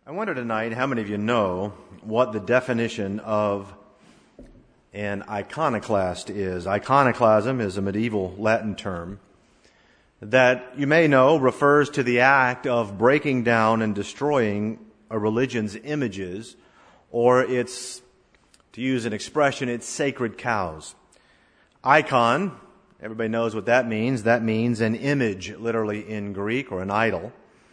I wonder tonight how many of you know what the definition of an iconoclast is. Iconoclasm is a medieval Latin term that you may know refers to the act of breaking down and destroying a religion's images, or its, to use an expression, its sacred cows. Icon, everybody knows what that means. That means an image, literally in Greek, or an idol.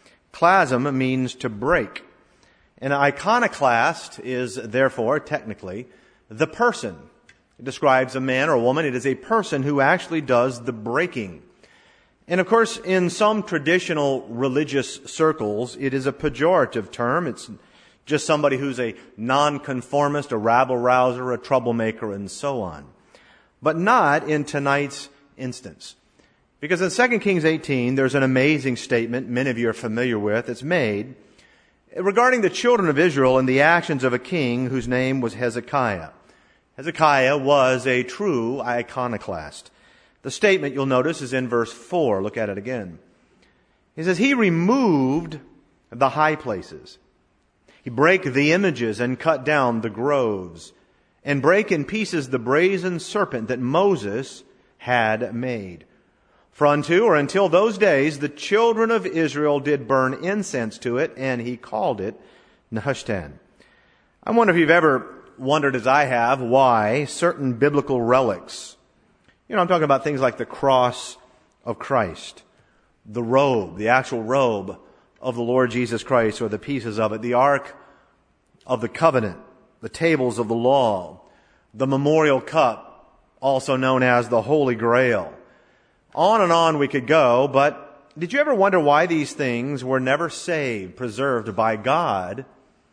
Klasm means to break. An iconoclast is, therefore, technically, the person. It describes a man or a woman. It is a person who actually does the breaking. And of course, in some traditional religious circles, it is a pejorative term. It's just somebody who's a nonconformist, a rabble-rouser, a troublemaker, and so on. But not in tonight's instance. Because in 2 Kings 18, there's an amazing statement many of you are familiar with. It's made regarding the children of Israel and the actions of a king whose name was Hezekiah. Hezekiah was a true iconoclast. The statement, you'll notice, is in verse 4. Look at it again. He says, he removed the high places. He brake the images and cut down the groves, and brake in pieces the brazen serpent that Moses had made. For until those days, the children of Israel did burn incense to it, and he called it Nehushtan. I wonder if you've ever wondered, as I have, why certain biblical relics, I'm talking about things like the cross of Christ, the robe, the actual robe of the Lord Jesus Christ, or the pieces of it, the Ark of the Covenant, the tables of the law, the memorial cup, also known as the Holy Grail. On and on we could go, but did you ever wonder why these things were never saved, preserved by God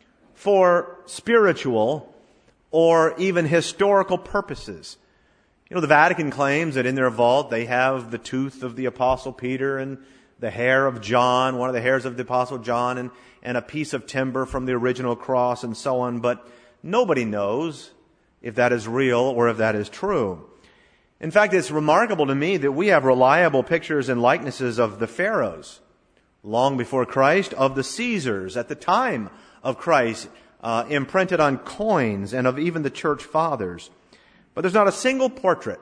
for spiritual or even historical purposes? The Vatican claims that in their vault they have the tooth of the Apostle Peter and the hair of John, one of the hairs of the Apostle John, and a piece of timber from the original cross and so on, but nobody knows if that is real or if that is true. In fact, it's remarkable to me that we have reliable pictures and likenesses of the pharaohs long before Christ, of the Caesars at the time of Christ, imprinted on coins, and of even the church fathers. But there's not a single portrait,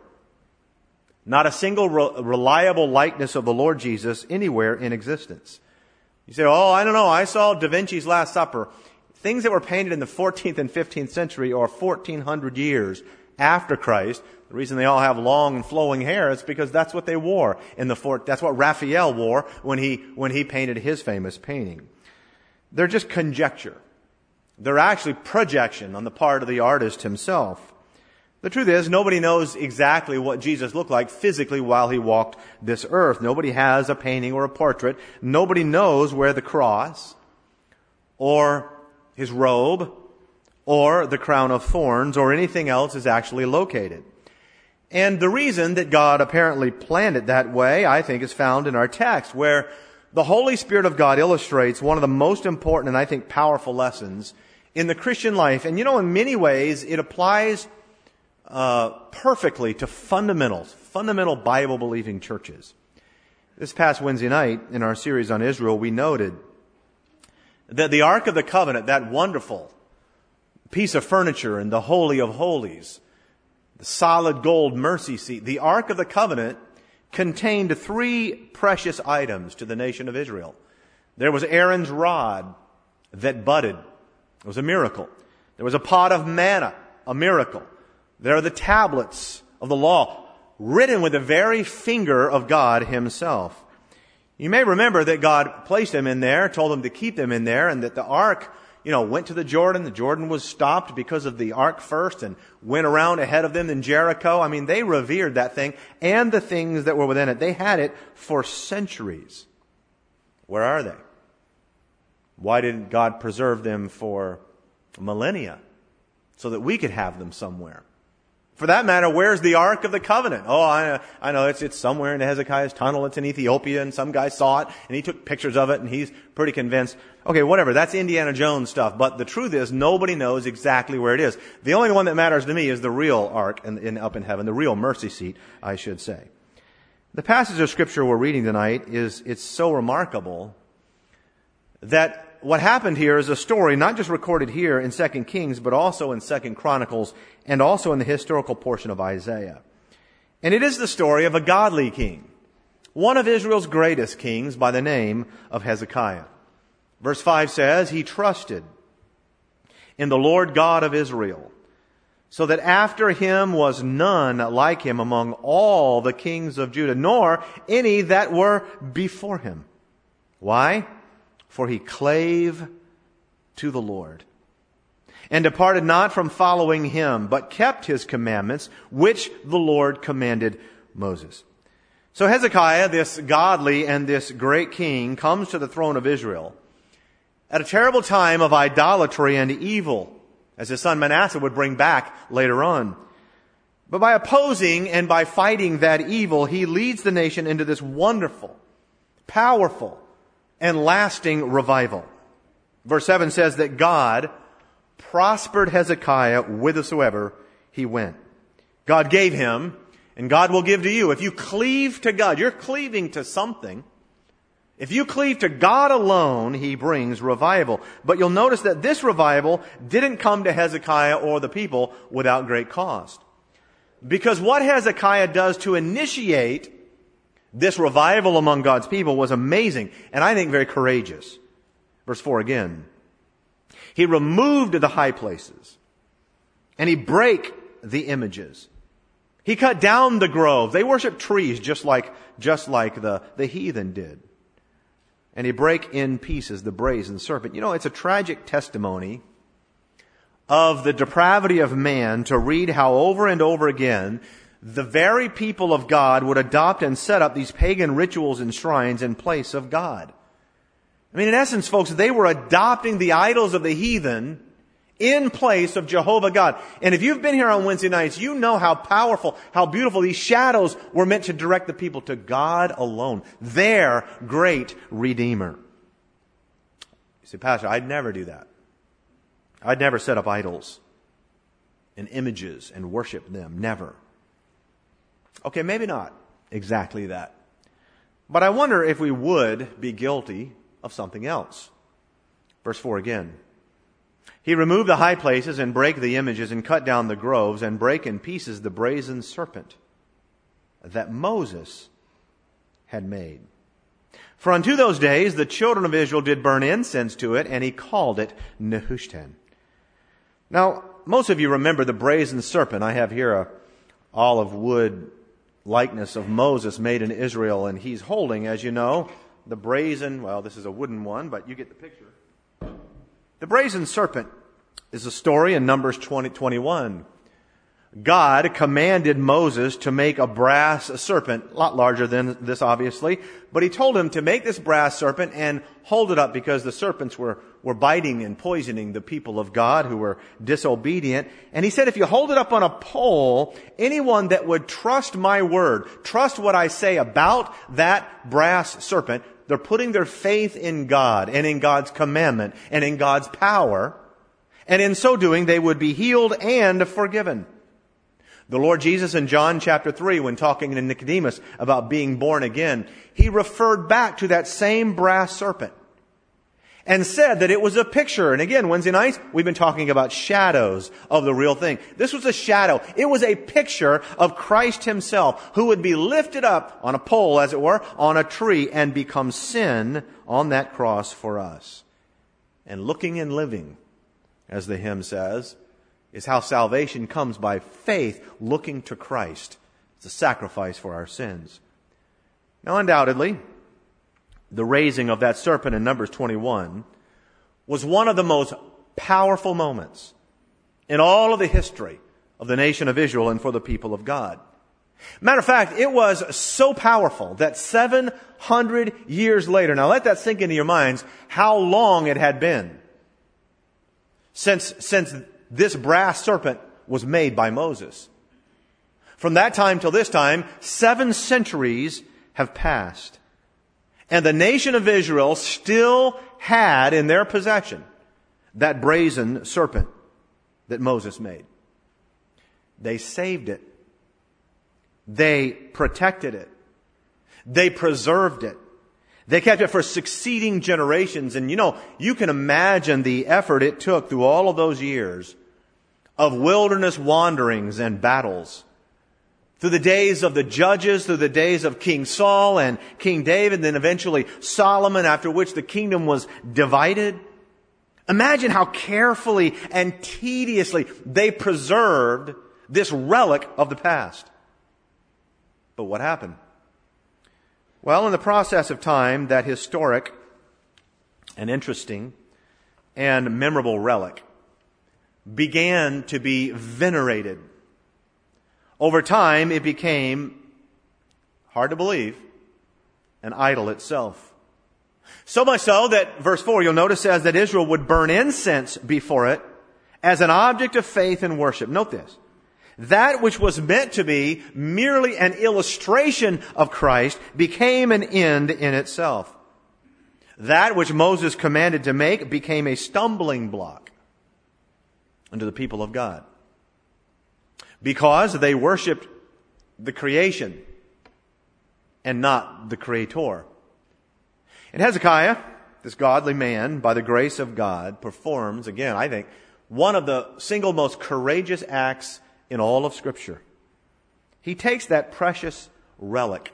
not a single reliable likeness of the Lord Jesus anywhere in existence. You say, I don't know, I saw Da Vinci's Last Supper. Things that were painted in the 14th and 15th century, or 1400 years after Christ. The reason they all have long and flowing hair is because that's what they wore that's what Raphael wore when he painted his famous painting. They're just conjecture. They're actually projection on the part of the artist himself. The truth is, nobody knows exactly what Jesus looked like physically while he walked this earth. Nobody has a painting or a portrait. Nobody knows where the cross, or his robe, or the crown of thorns, or anything else is actually located. And the reason that God apparently planned it that way, I think, is found in our text, where the Holy Spirit of God illustrates one of the most important and I think powerful lessons in the Christian life. And in many ways, it applies perfectly to fundamental Bible-believing churches. This past Wednesday night, in our series on Israel, we noted that the Ark of the Covenant, that wonderful piece of furniture in the Holy of Holies, the solid gold mercy seat, the Ark of the Covenant contained three precious items to the nation of Israel. There was Aaron's rod that budded. It was a miracle. There was a pot of manna, a miracle. There are the tablets of the law, written with the very finger of God himself. You may remember that God placed them in there, told them to keep them in there, and that the ark went to the Jordan. The Jordan was stopped because of the ark first and went around ahead of them in Jericho. They revered that thing and the things that were within it. They had it for centuries. Where are they? Why didn't God preserve them for millennia so that we could have them somewhere? For that matter, where's the Ark of the Covenant? I know it's somewhere in Hezekiah's tunnel. It's in Ethiopia, and some guy saw it, and he took pictures of it, and he's pretty convinced. Okay, whatever. That's Indiana Jones stuff. But the truth is, nobody knows exactly where it is. The only one that matters to me is the real Ark up in heaven, the real mercy seat, I should say. The passage of Scripture we're reading tonight it's so remarkable that what happened here is a story not just recorded here in 2 Kings, but also in 2 Chronicles and also in the historical portion of Isaiah. And it is the story of a godly king, one of Israel's greatest kings by the name of Hezekiah. Verse 5 says, he trusted in the Lord God of Israel, so that after him was none like him among all the kings of Judah, nor any that were before him. Why? For he clave to the Lord, and departed not from following him, but kept his commandments, which the Lord commanded Moses. So Hezekiah, this godly and this great king, comes to the throne of Israel at a terrible time of idolatry and evil, as his son Manasseh would bring back later on. But by opposing and by fighting that evil, he leads the nation into this wonderful, powerful, and lasting revival. Verse 7 says that God prospered Hezekiah whithersoever he went. God gave him, and God will give to you. If you cleave to God, you're cleaving to something. If you cleave to God alone, he brings revival. But you'll notice that this revival didn't come to Hezekiah or the people without great cost. Because what Hezekiah does to initiate this revival among God's people was amazing, and I think very courageous. Verse 4 again. He removed the high places, and he brake the images. He cut down the groves. They worshiped trees just like the heathen did. And he brake in pieces the brazen serpent. You know, it's a tragic testimony of the depravity of man to read how over and over again the very people of God would adopt and set up these pagan rituals and shrines in place of God. I mean, in essence, folks, they were adopting the idols of the heathen in place of Jehovah God. And if you've been here on Wednesday nights, you know how powerful, how beautiful these shadows were meant to direct the people to God alone, their great Redeemer. You say, Pastor, I'd never do that. I'd never set up idols and images and worship them. Never. Okay, maybe not exactly that. But I wonder if we would be guilty of something else. Verse 4 again. He removed the high places and brake the images and cut down the groves and brake in pieces the brazen serpent that Moses had made. For unto those days the children of Israel did burn incense to it, and he called it Nehushtan. Now, most of you remember the brazen serpent. I have here a olive wood likeness of Moses made in Israel, and he's holding, as you know, the brazen, well, this is a wooden one, but you get the picture. The brazen serpent is a story in Numbers 20:21. God commanded Moses to make a brass serpent, a lot larger than this obviously, but he told him to make this brass serpent and hold it up because the serpents were biting and poisoning the people of God who were disobedient. And he said, if you hold it up on a pole, anyone that would trust my word, trust what I say about that brass serpent, they're putting their faith in God and in God's commandment and in God's power. And in so doing, they would be healed and forgiven. The Lord Jesus in John chapter 3, when talking to Nicodemus about being born again, he referred back to that same brass serpent and said that it was a picture. And again, Wednesday nights, we've been talking about shadows of the real thing. This was a shadow. It was a picture of Christ himself, who would be lifted up on a pole, as it were, on a tree, and become sin on that cross for us. And looking and living, as the hymn says, is how salvation comes by faith, looking to Christ. It's a sacrifice for our sins. Now, undoubtedly, the raising of that serpent in Numbers 21 was one of the most powerful moments in all of the history of the nation of Israel and for the people of God. Matter of fact, it was so powerful that 700 years later, now let that sink into your minds, how long it had been since this brass serpent was made by Moses. From that time till this time, 7 centuries have passed. And the nation of Israel still had in their possession that brazen serpent that Moses made. They saved it. They protected it. They preserved it. They kept it for succeeding generations. And you can imagine the effort it took through all of those years of wilderness wanderings and battles. Through the days of the judges, through the days of King Saul and King David, then eventually Solomon, after which the kingdom was divided. Imagine how carefully and tediously they preserved this relic of the past. But what happened? Well, in the process of time, that historic and interesting and memorable relic began to be venerated. Over time, it became, hard to believe, an idol itself. So much so that verse 4, you'll notice, says that Israel would burn incense before it as an object of faith and worship. Note this. That which was meant to be merely an illustration of Christ became an end in itself. That which Moses commanded to make became a stumbling block unto the people of God, because they worshiped the creation and not the Creator. And Hezekiah, this godly man, by the grace of God, performs, again, I think, one of the single most courageous acts in all of Scripture. He takes that precious relic,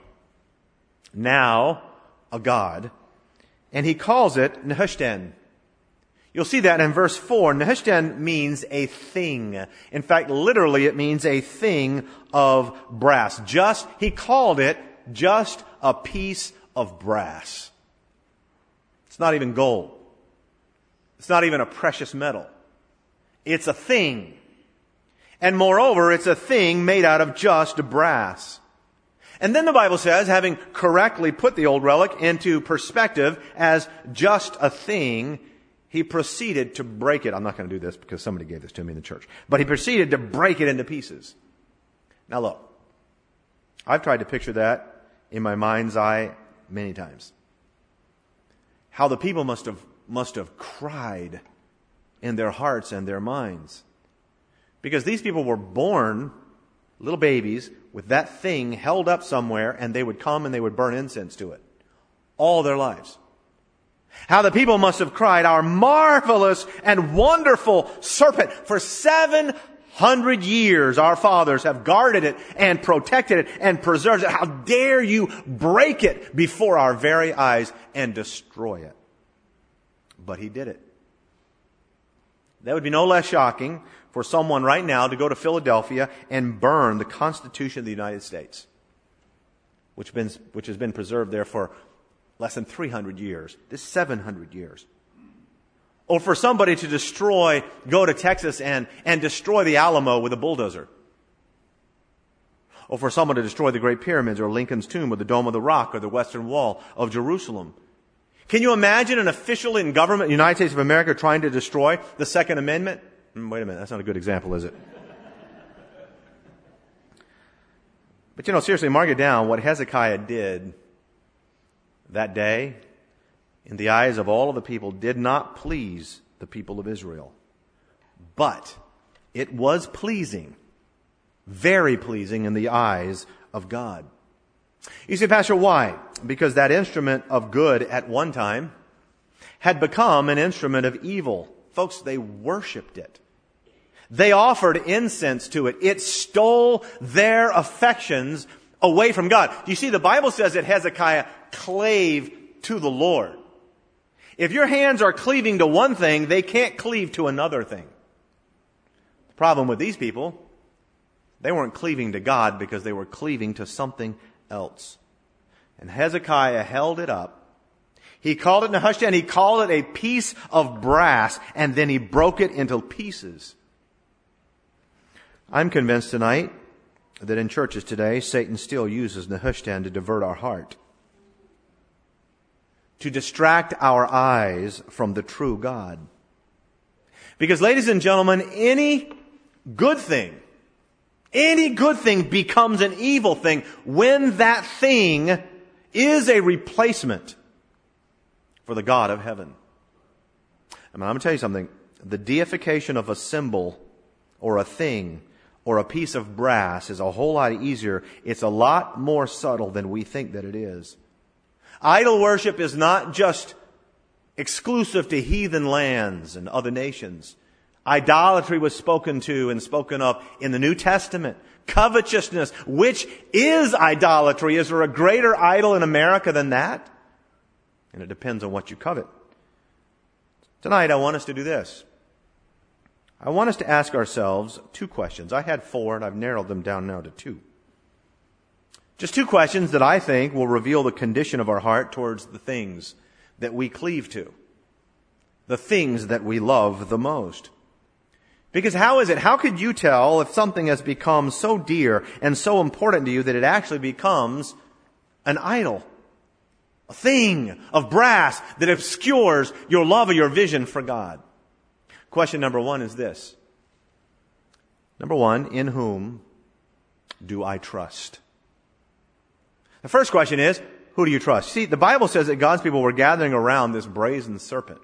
now a god, and he calls it Nehushtan. You'll see that in verse 4. Nehushtan means a thing. In fact, literally it means a thing of brass. He called it just a piece of brass. It's not even gold. It's not even a precious metal. It's a thing. And moreover, it's a thing made out of just brass. And then the Bible says, having correctly put the old relic into perspective as just a thing, he proceeded to break it. I'm not going to do this because somebody gave this to me in the church. But he proceeded to break it into pieces. Now look, I've tried to picture that in my mind's eye many times. How the people must have cried in their hearts and their minds. Because these people were born, little babies, with that thing held up somewhere, and they would come and they would burn incense to it all their lives. How the people must have cried, "Our marvelous and wonderful serpent! For 700 years our fathers have guarded it and protected it and preserved it. How dare you break it before our very eyes and destroy it?" But he did it. That would be no less shocking for someone right now to go to Philadelphia and burn the Constitution of the United States, which has been preserved there for less than 300 years. This is 700 years. Or for somebody to go to Texas and destroy the Alamo with a bulldozer. Or for someone to destroy the Great Pyramids or Lincoln's Tomb or the Dome of the Rock or the Western Wall of Jerusalem. Can you imagine an official in government, the United States of America, trying to destroy the Second Amendment? Wait a minute, that's not a good example, is it? But seriously, mark it down, what Hezekiah did that day, in the eyes of all of the people, did not please the people of Israel. But it was pleasing, very pleasing in the eyes of God. You see, Pastor, why? Because that instrument of good at one time had become an instrument of evil. Folks, they worshipped it. They offered incense to it. It stole their affections away from God. You see, the Bible says that Hezekiah clave to the Lord. If your hands are cleaving to one thing, they can't cleave to another thing. The problem with these people, they weren't cleaving to God because they were cleaving to something else. And Hezekiah held it up. He called it Nehushtan. He called it a piece of brass, and then he broke it into pieces. I'm convinced tonight that in churches today, Satan still uses Nehushtan to divert our heart, to distract our eyes from the true God. Because, ladies and gentlemen, any good thing becomes an evil thing when that thing is a replacement for the God of heaven. I'm going to tell you something. The deification of a symbol or a thing or a piece of brass is a whole lot easier. It's a lot more subtle than we think that it is. Idol worship is not just exclusive to heathen lands and other nations. Idolatry was spoken to and spoken of in the New Testament. Covetousness, which is idolatry. Is there a greater idol in America than that? And it depends on what you covet. Tonight I want us to do this. I want us to ask ourselves 2 questions. I had 4 and I've narrowed them down now to 2. Just 2 questions that I think will reveal the condition of our heart towards the things that we cleave to. The things that we love the most. Because how could you tell if something has become so dear and so important to you that it actually becomes an idol? A thing of brass that obscures your love or your vision for God. Question number 1 is this. Number 1, in whom do I trust? The first question is, who do you trust? See, the Bible says that God's people were gathering around this brazen serpent.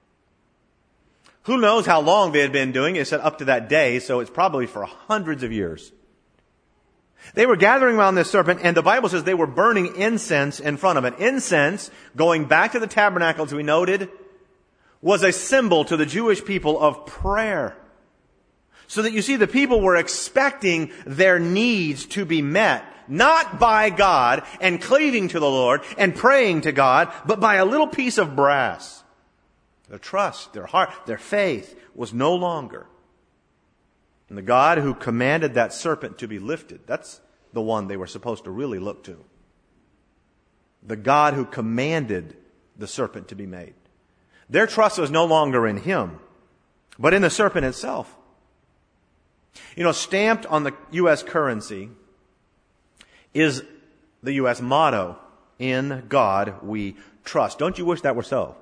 Who knows how long they had been doing it? It said up to that day, so it's probably for hundreds of years. They were gathering around this serpent, and the Bible says they were burning incense in front of it. Incense, going back to the tabernacle, as we noted, was a symbol to the Jewish people of prayer. So that you see, the people were expecting their needs to be met, not by God and cleaving to the Lord and praying to God, but by a little piece of brass. Their trust, their heart, their faith was no longer in the God who commanded that serpent to be lifted. That's the one they were supposed to really look to. The God who commanded the serpent to be made. Their trust was no longer in him, but in the serpent itself. You know, stamped on the U.S. currency is the U.S. motto, "In God we trust." Don't you wish that were so?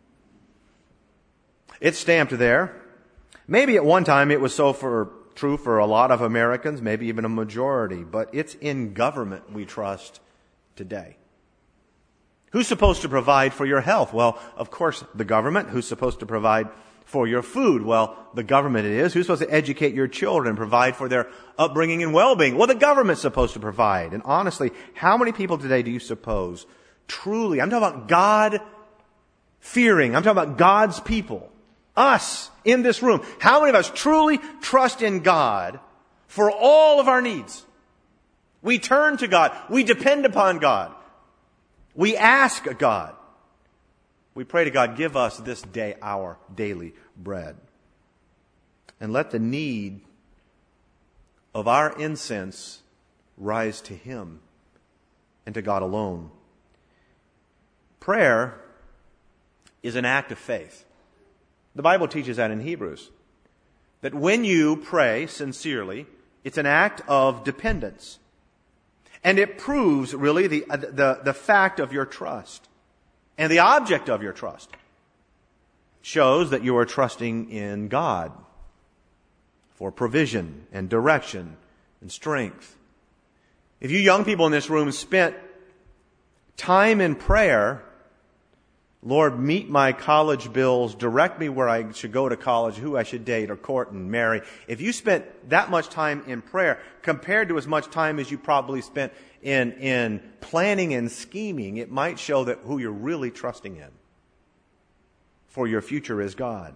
It's stamped there. Maybe at one time it was true for a lot of Americans, maybe even a majority, but it's in government we trust today. Who's supposed to provide for your health? Well, of course, the government. Who's supposed to provide for your food? Well, the government it is. Who's supposed to educate your children, provide for their upbringing and well-being? Well, the government's supposed to provide. And honestly, how many people today do you suppose truly, I'm talking about God-fearing, I'm talking about God's people, us in this room, how many of us truly trust in God for all of our needs? We turn to God. We depend upon God. We ask God. We pray to God, give us this day our daily bread. And let the need of our incense rise to Him and to God alone. Prayer is an act of faith. The Bible teaches that in Hebrews. That when you pray sincerely, it's an act of dependence. And it proves really the fact of your trust. And the object of your trust shows that you are trusting in God for provision and direction and strength. If you young people in this room spent time in prayer, Lord, meet my college bills, direct me where I should go to college, who I should date or court and marry. If you spent that much time in prayer compared to as much time as you probably spent in planning and scheming, it might show that who you're really trusting in for your future is God.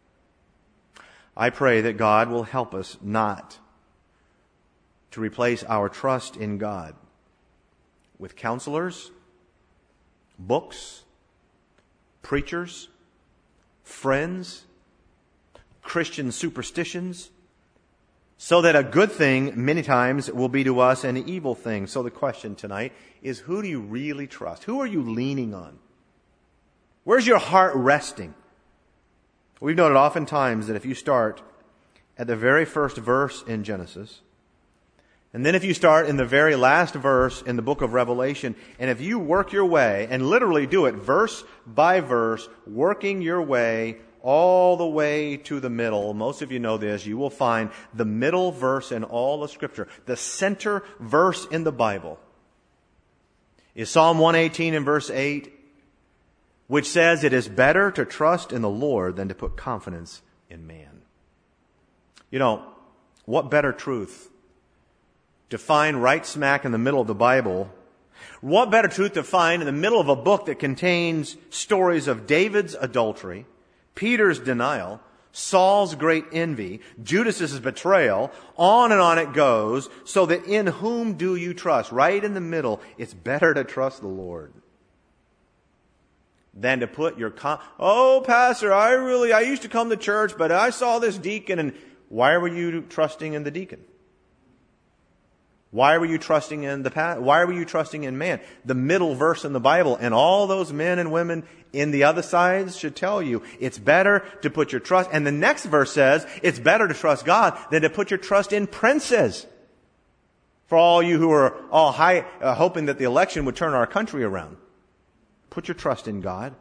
I pray that God will help us not to replace our trust in God with counselors, books, preachers, friends, Christian superstitions, so that a good thing many times will be to us an evil thing. So the question tonight is, who do you really trust? Who are you leaning on? Where's your heart resting? We've noted oftentimes that if you start at the very first verse in Genesis, and then if you start in the very last verse in the book of Revelation, and if you work your way, and literally do it verse by verse, working your way all the way to the middle, most of you know this, you will find the middle verse in all of Scripture, the center verse in the Bible, is Psalm 118 and verse 8, which says, "It is better to trust in the Lord than to put confidence in man." You know, what better truth to find right smack in the middle of the Bible What better truth to find in the middle of a book that contains stories of David's adultery, Peter's denial, Saul's great envy, Judas's betrayal, on and on it goes, so that in whom do you trust? Right in the middle, it's better to trust the Lord than to put your oh, pastor, I used to come to church, but I saw this deacon, and why were you trusting in the deacon? Why were you trusting in why were you trusting in man? The middle verse in the Bible and all those men and women in the other sides should tell you it's better to put your trust. And the next verse says it's better to trust God than to put your trust in princes. For all you who are all hoping that the election would turn our country around, put your trust in God.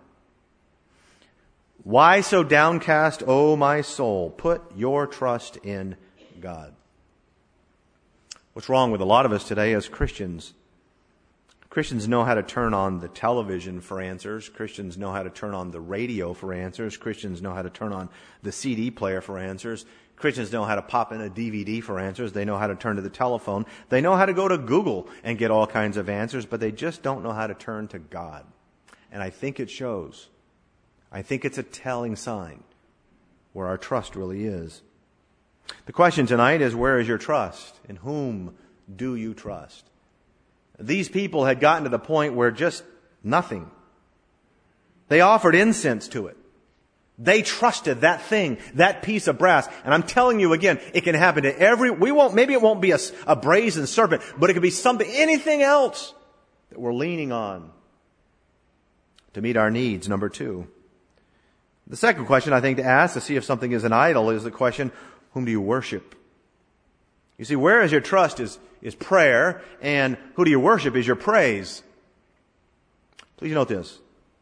Why so downcast, O my soul? Put your trust in God. What's wrong with a lot of us today as Christians? Christians know how to turn on the television for answers. Christians know how to turn on the radio for answers. Christians know how to turn on the CD player for answers. Christians know how to pop in a DVD for answers. They know how to turn to the telephone. They know how to go to Google and get all kinds of answers, but they just don't know how to turn to God. And I think it shows. I think it's a telling sign where our trust really is. The question tonight is, where is your trust? In whom do you trust? These people had gotten to the point where just nothing. They offered incense to it. They trusted that thing, that piece of brass. And I'm telling you again, it can happen to maybe it won't be a brazen serpent, but it could be anything else that we're leaning on to meet our needs. Number 2. The second question I think to ask to see if something is an idol is the question, whom do you worship? You see, where is your trust is prayer, and who do you worship is your praise. Please note this.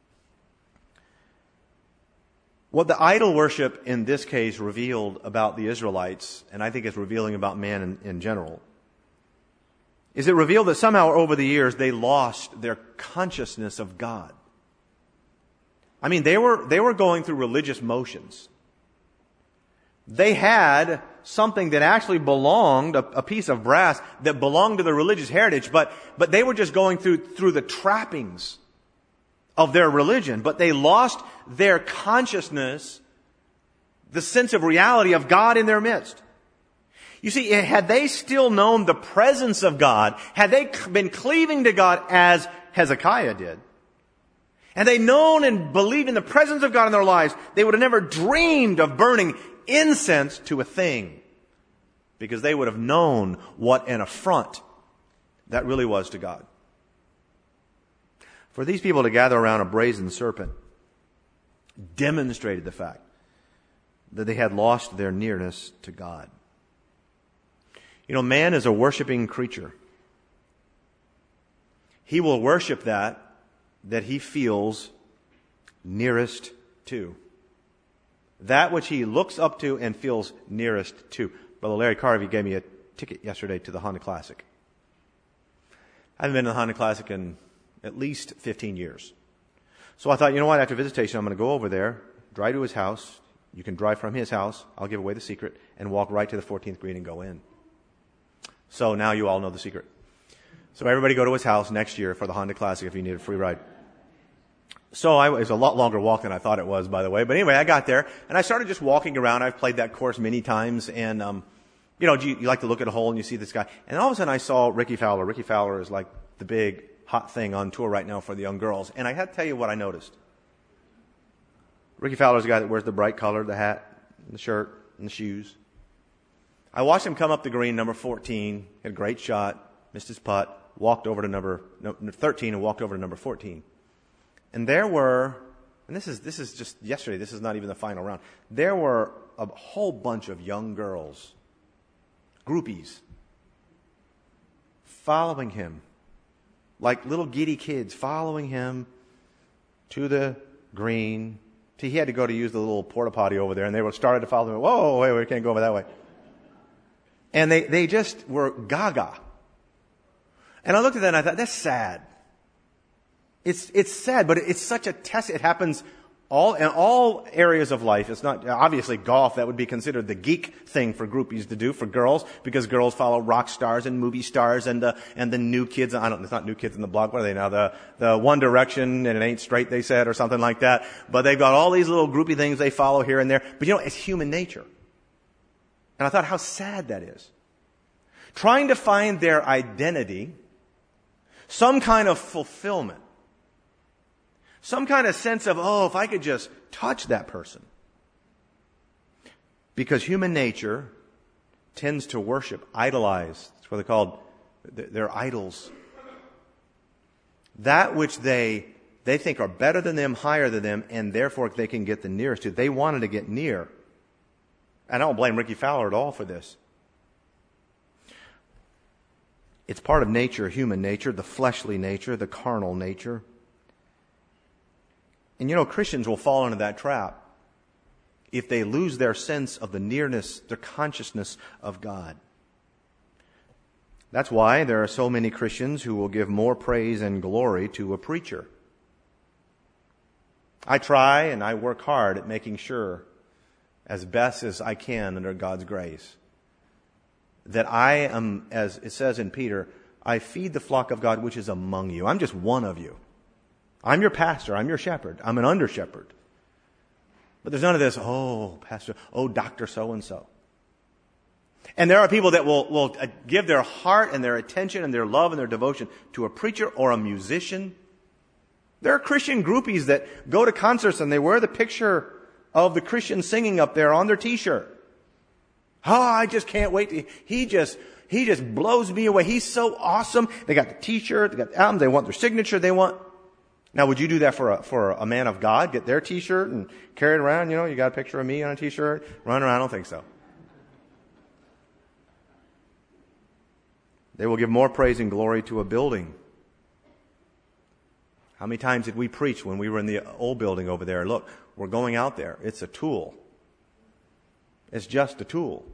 What the idol worship in this case revealed about the Israelites, and I think it's revealing about man in general, is it revealed that somehow over the years they lost their consciousness of God. I mean, they were going through religious motions. They had something that actually belonged, a piece of brass that belonged to the religious heritage, but they were just going through the trappings of their religion. But they lost their consciousness, the sense of reality of God in their midst. You see, had they still known the presence of God, had they been cleaving to God as Hezekiah did, and they known and believed in the presence of God in their lives, they would have never dreamed of burning incense to a thing, because they would have known what an affront that really was to God. For these people to gather around a brazen serpent demonstrated the fact that they had lost their nearness to God. You know, man is a worshiping creature. He will worship that he feels nearest to. That which he looks up to and feels nearest to. Brother Larry Carvey gave me a ticket yesterday to the Honda Classic. I haven't been to the Honda Classic in at least 15 years. So I thought, you know what, after visitation, I'm going to go over there, drive to his house. You can drive from his house, I'll give away the secret, and walk right to the 14th green and go in. So now you all know the secret. So everybody go to his house next year for the Honda Classic if you need a free ride. So it was a lot longer walk than I thought it was, by the way. But anyway, I got there, and I started just walking around. I've played that course many times, and, you like to look at a hole, and you see this guy. And all of a sudden, I saw Ricky Fowler. Ricky Fowler is like the big, hot thing on tour right now for the young girls. And I had to tell you what I noticed. Ricky Fowler's the guy that wears the bright color, the hat, and the shirt, and the shoes. I watched him come up the green, number 14, had a great shot, missed his putt, walked over to number 13 and walked over to number 14. And there were, and this is just yesterday, this is not even the final round, there were a whole bunch of young girls, groupies, following him, like little giddy kids following him to the green. He had to go to use the little porta potty over there, and they started to follow him. Whoa, wait, we can't go over that way. And they just were gaga. And I looked at that and I thought, that's sad. It's sad, but it's such a test. It happens In all areas of life, it's not, obviously golf, that would be considered the geek thing for groupies to do for girls, because girls follow rock stars and movie stars and the new kids, it's not New Kids on the Block, what are they now? The One Direction, and it ain't straight, they said, or something like that. But they've got all these little groupie things they follow here and there. But it's human nature. And I thought how sad that is. Trying to find their identity, some kind of fulfillment. Some kind of sense of, if I could just touch that person. Because human nature tends to worship, idolize. That's what they're called. They're idols. That which they think are better than them, higher than them, and therefore they can get the nearest to. They wanted to get near. And I don't blame Ricky Fowler at all for this. It's part of nature, human nature, the fleshly nature, the carnal nature. And Christians will fall into that trap if they lose their sense of the nearness, their consciousness of God. That's why there are so many Christians who will give more praise and glory to a preacher. I try and I work hard at making sure, as best as I can under God's grace, that I am, as it says in Peter, I feed the flock of God which is among you. I'm just one of you. I'm your pastor. I'm your shepherd. I'm an under shepherd. But there's none of this, pastor, Dr. So-and-so. And there are people that will give their heart and their attention and their love and their devotion to a preacher or a musician. There are Christian groupies that go to concerts and they wear the picture of the Christian singing up there on their t-shirt. I just can't wait. He just blows me away. He's so awesome. They got the t-shirt, they got the album, they want their signature, Now, would you do that for a man of God? Get their t-shirt and carry it around? You got a picture of me on a t-shirt? Run around? I don't think so. They will give more praise and glory to a building. How many times did we preach when we were in the old building over there? Look, we're going out there. It's a tool. It's just a tool.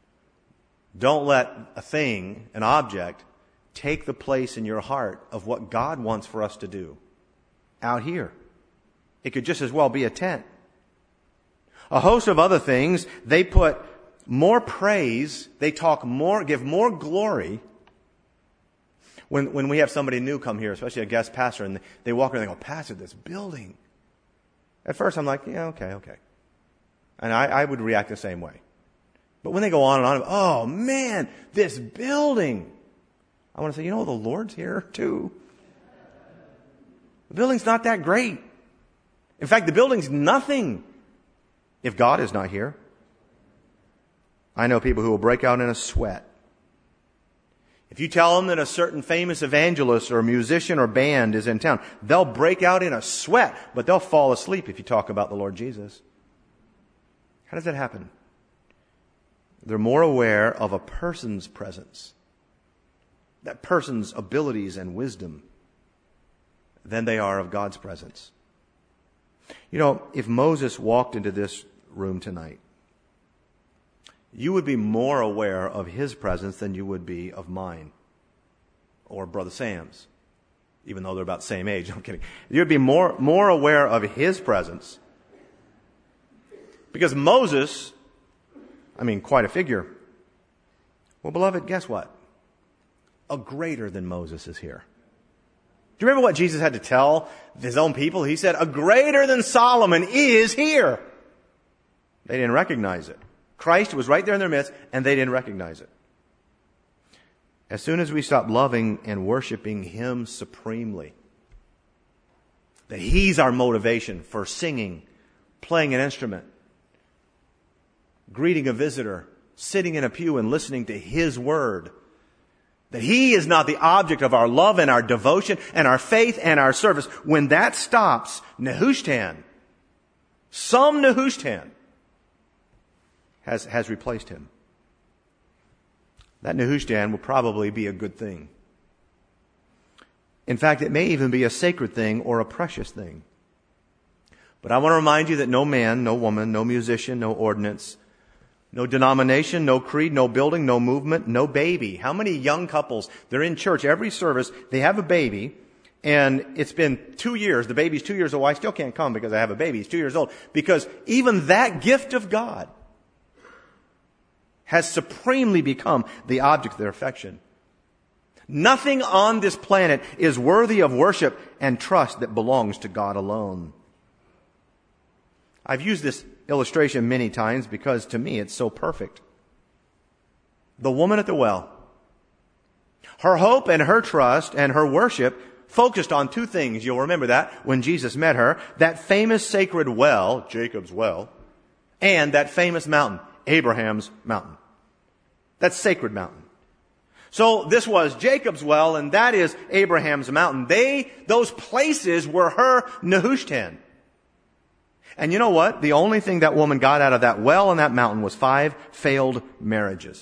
Don't let a thing, an object, take the place in your heart of what God wants for us to do. Out here. It could just as well be a tent. A host of other things, they put more praise, they talk more, give more glory. When we have somebody new come here, especially a guest pastor, and they walk around and they go, Pastor, this building. At first I'm like, yeah, okay. And I would react the same way. But when they go on and on, oh man, this building. I want to say, the Lord's here too. The building's not that great. In fact, the building's nothing if God is not here. I know people who will break out in a sweat. If you tell them that a certain famous evangelist or musician or band is in town, they'll break out in a sweat, but they'll fall asleep if you talk about the Lord Jesus. How does that happen? They're more aware of a person's presence, that person's abilities and wisdom, than they are of God's presence. If Moses walked into this room tonight, you would be more aware of his presence than you would be of mine or Brother Sam's, even though they're about the same age. I'm kidding. You'd be more aware of his presence. Because Moses, quite a figure. Well, beloved, guess what? A greater than Moses is here. Do you remember what Jesus had to tell his own people? He said, a greater than Solomon is here. They didn't recognize it. Christ was right there in their midst, and they didn't recognize it. As soon as we stop loving and worshiping Him supremely, that He's our motivation for singing, playing an instrument, greeting a visitor, sitting in a pew and listening to His Word, that He is not the object of our love and our devotion and our faith and our service. When that stops, Nehushtan, some Nehushtan, has replaced Him. That Nehushtan will probably be a good thing. In fact, it may even be a sacred thing or a precious thing. But I want to remind you that no man, no woman, no musician, no ordinance, no denomination, no creed, no building, no movement, no baby. How many young couples, they're in church every service, they have a baby, And it's been 2 years. The baby's 2 years old. I still can't come because I have a baby. He's 2 years old. Because even that gift of God has supremely become the object of their affection. Nothing on this planet is worthy of worship and trust that belongs to God alone. I've used this illustration many times because to me it's so perfect. The woman at the well. Her hope and her trust and her worship focused on two things. You'll remember that when Jesus met her. That famous sacred well, Jacob's well, and that famous mountain, Abraham's mountain. That sacred mountain. So this was Jacob's well, and that is Abraham's mountain. Those places were her Nehushtan. And you know what? The only thing that woman got out of that well and that mountain was 5 failed marriages.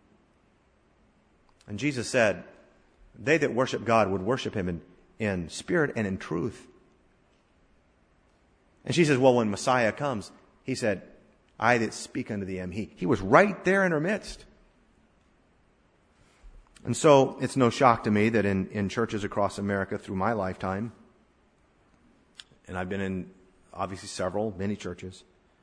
And Jesus said, they that worship God would worship Him in spirit and in truth. And she says, well, when Messiah comes, He said, I that speak unto thee am He. He was right there in her midst. And so it's no shock to me that in churches across America through my lifetime, and I've been in obviously many churches,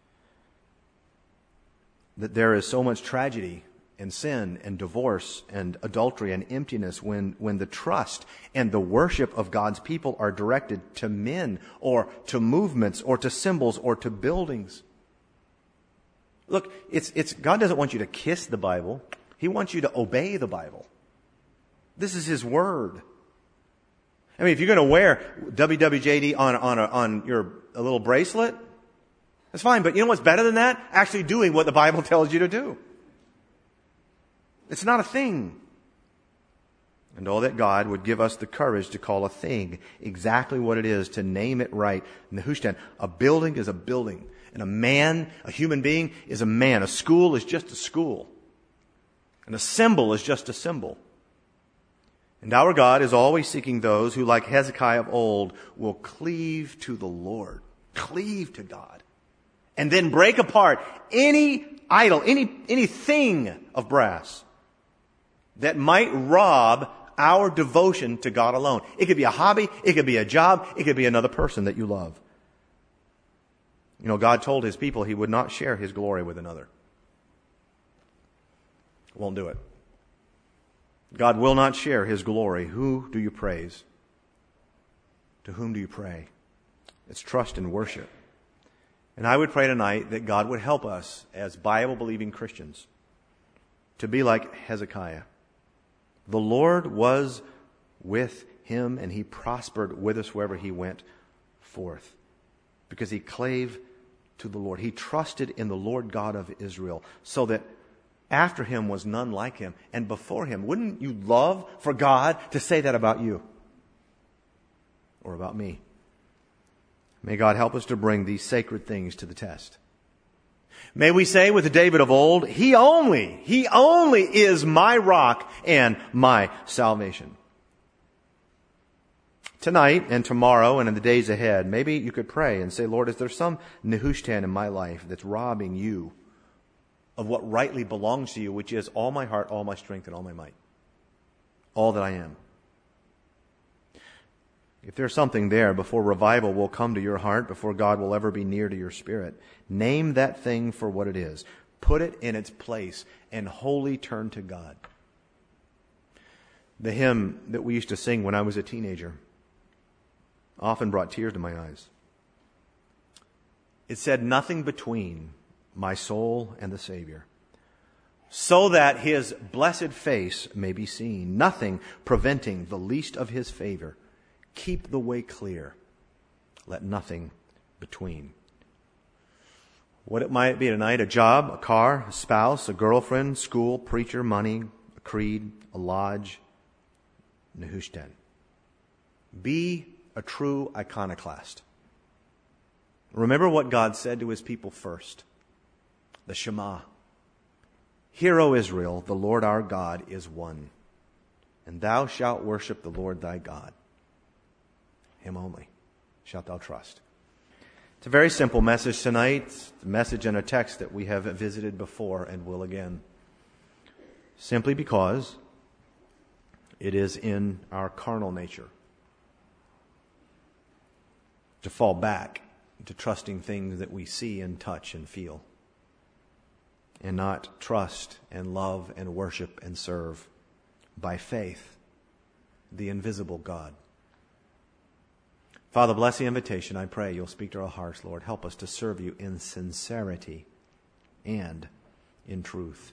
that there is so much tragedy and sin and divorce and adultery and emptiness when the trust and the worship of God's people are directed to men or to movements or to symbols or to buildings. Look, God doesn't want you to kiss the Bible. He wants you to obey the Bible. This is His Word. I mean, if you're going to wear WWJD on your a little bracelet, that's fine. But you know what's better than that? Actually doing what the Bible tells you to do. It's not a thing. And oh, that God would give us the courage to call a thing exactly what it is, to name it right. Nehushtan, a building is a building. And a man, a human being, is a man. A school is just a school. And a symbol is just a symbol. And our God is always seeking those who, like Hezekiah of old, will cleave to the Lord. Cleave to God. And then break apart any idol, anything of brass that might rob our devotion to God alone. It could be a hobby, it could be a job, it could be another person that you love. You know, God told His people He would not share His glory with another. Won't do it. God will not share His glory. Who do you praise? To whom do you pray? It's trust and worship. And I would pray tonight that God would help us as Bible-believing Christians to be like Hezekiah. The Lord was with him, and He prospered with us wherever he went forth, because he clave to the Lord. He trusted in the Lord God of Israel, so that after him was none like him, and before him. Wouldn't you love for God to say that about you or about me? May God help us to bring these sacred things to the test. May we say with David of old, He only is my rock and my salvation. Tonight and tomorrow and in the days ahead, maybe you could pray and say, Lord, is there some Nehushtan in my life that's robbing You of what rightly belongs to You, which is all my heart, all my strength, and all my might? All that I am. If there's something there, before revival will come to your heart, before God will ever be near to your spirit, name that thing for what it is. Put it in its place and wholly turn to God. The hymn that we used to sing when I was a teenager often brought tears to my eyes. It said, nothing between my soul and the Savior, so that His blessed face may be seen, nothing preventing the least of His favor. Keep the way clear. Let nothing between. What it might be tonight, a job, a car, a spouse, a girlfriend, school, preacher, money, a creed, a lodge, Nehushtan. Be a true iconoclast. Remember what God said to His people first. The Shema. Hear, O Israel, the Lord our God is one, and thou shalt worship the Lord thy God. Him only shalt thou trust. It's a very simple message tonight. It's a message and a text that we have visited before and will again. Simply because it is in our carnal nature to fall back to trusting things that we see and touch and feel, and not trust and love and worship and serve by faith the invisible God. Father, bless the invitation. I pray you'll speak to our hearts, Lord. Help us to serve you in sincerity and in truth.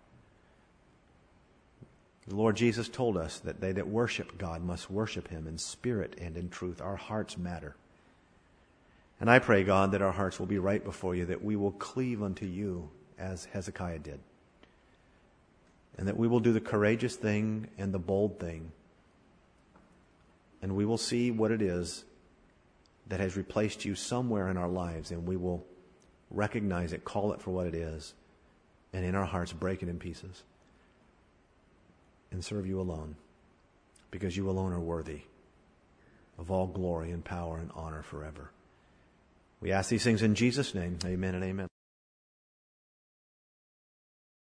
The Lord Jesus told us that they that worship God must worship him in spirit and in truth. Our hearts matter. And I pray, God, that our hearts will be right before you, that we will cleave unto you as Hezekiah did, and that we will do the courageous thing and the bold thing, and we will see what it is that has replaced you somewhere in our lives, and we will recognize it, call it for what it is, and in our hearts break it in pieces and serve you alone, because you alone are worthy of all glory and power and honor forever. We ask these things in Jesus' name. Amen and amen.